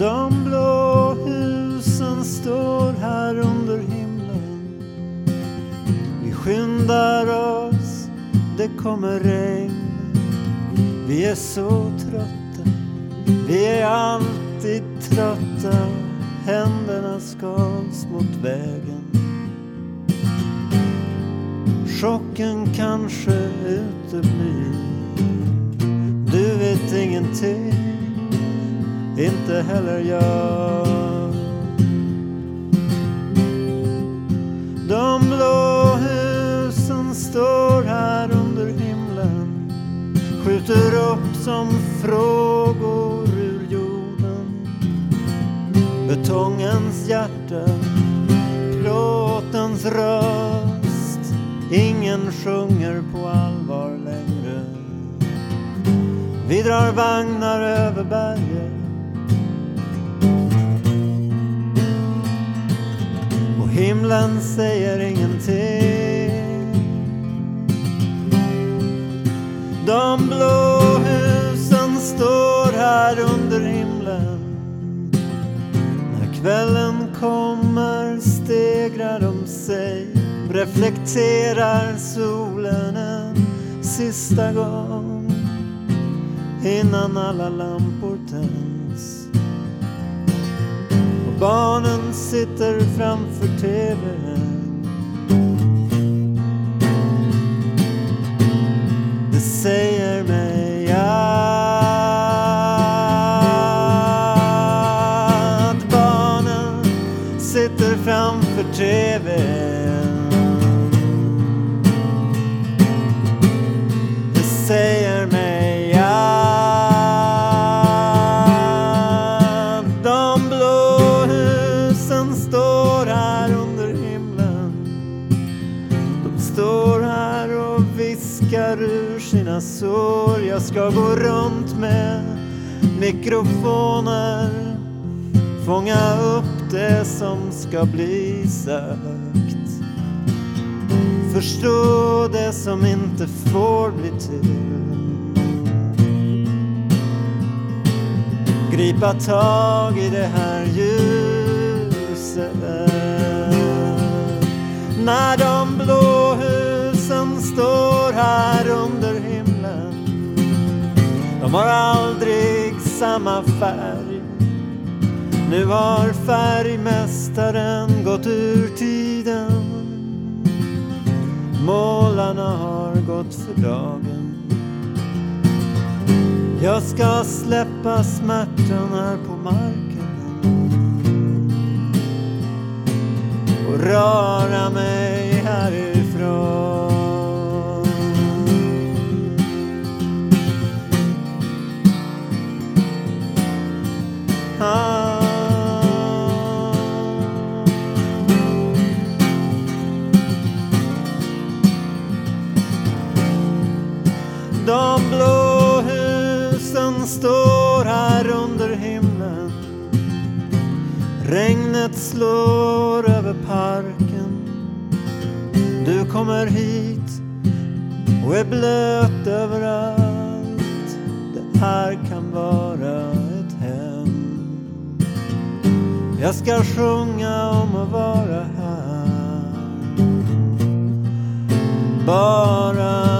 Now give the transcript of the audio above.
De blå husen står här under himlen. Vi skyndar oss, det kommer regn. Vi är så trötta, vi är alltid trötta. Händerna skals mot vägen. Chocken kanske uteblir. Du vet ingenting, inte heller jag. De blå husen står här under himlen. Skjuter upp som frågor ur jorden. Betongens hjärta, plåtens röst. Ingen sjunger på allvar längre. Vi drar vagnar över berget. Och himlen säger ingenting. De blå husen står här under himlen. När kvällen kommer stegrar de sig. Reflekterar solen en sista gång innan alla lampor tänds. Och barnen sitter framför tvn. Det säger mig att barnen sitter framför tvn. Säger mig att de blå husen står här under himlen. De står här och viskar ur sina sår. Jag ska gå runt med mikrofoner, fånga upp det som ska bli sagt. Förstå det som inte får bli till. Gripa tag i det här ljuset. När de blå husen står här under himlen. De har aldrig samma färg. Nu har färgmästaren gått ur tiden. Målarna har gått för dagen. Jag ska släppa smärtan här på marken och röra mig härifrån. De blå husen står här under himlen. Regnet slår över parken. Du kommer hit och är blöt överallt. Det här kan vara ett hem. Jag ska sjunga om att vara här. Bara